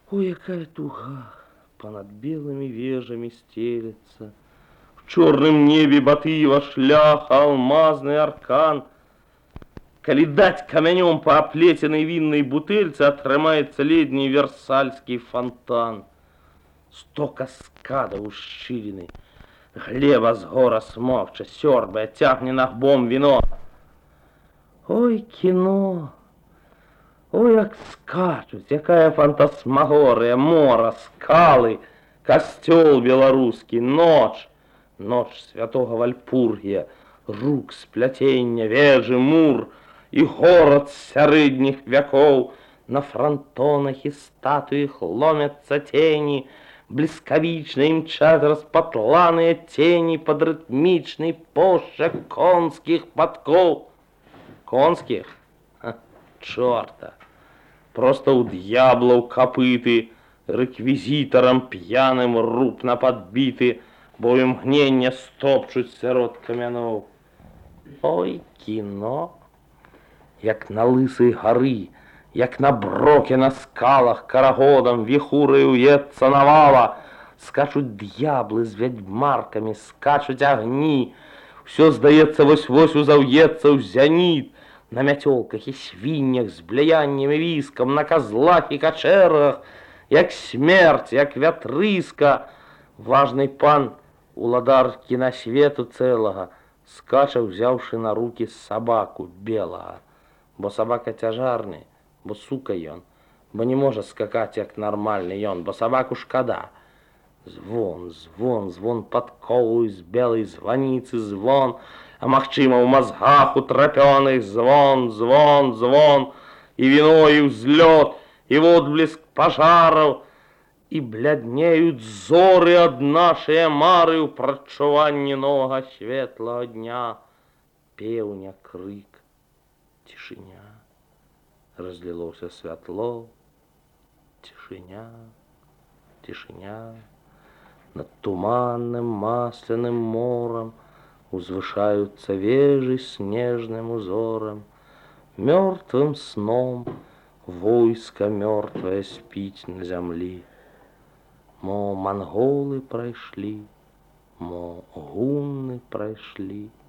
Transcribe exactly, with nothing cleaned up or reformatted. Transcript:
Ой, якая туга понад белыми вежами стелется. В черном небе Батыева шлях, алмазный аркан. Коли дать каменем по оплетенной винной бутыльце, отрымается ледний версальский фонтан. Сто каскадов ущелины, глеба с гора смокча, сёрбая, тягне нахбом вино. Ой, кіно, ой, як скачуть, якая фантасмагорыя, мора, скалы, касцёл беларускі, ноч, ноч святого Вальпургія, рук сплятення, вежы, мур, і горад сярэдніх вякоў. На франтонах і статуях ломятся тени, блескавічна імчаць распатланыя тени под рытмічны пошчак конскіх падкоў. Конских? Ха, чёрта! Просто у д'яблаў капыты рэквізітарам п'яным рупна падбіты, бо імгнення стопчуць сярод камяноў. Ой, кіно, як на лысай гары, як на броке на скалах, карагодам віхураю вецца навала, скачуць д'яблы з вядьмаркамі, скачуць агні, усё, здаецца, вось-вось узаўецца ў зяніт, на мяцёлках і свіннях з бляяннем і віскам, на казлах і качэрах, як смерць, як вятрыска. Важный пан, уладар кінасвету цэлага, скача, ўзяўшы на руки сабаку белага, бо сабака цяжарны, бо сука ён, бо не можа скакаць як нармальны ён, бо сабаку шкада. Звон, звон, звон падкову з белай званіцы, звон, а магчыма ў мазгах утрапёных, звон, звон, звон, і віно, і ўзлёт, і водблеск пажараў, і бляднеюць зоры ад нашыя мары ў прадчуванні новага светлага дня. Пеўня, крык, цішыня, разлілося святло, цішыня, цішыня. Над туманным масляным морам узвышаются вежи снежным узором. Мертвым сном войско мертвое спить на земли. Мо монголы пройшли, мо гунны пройшли.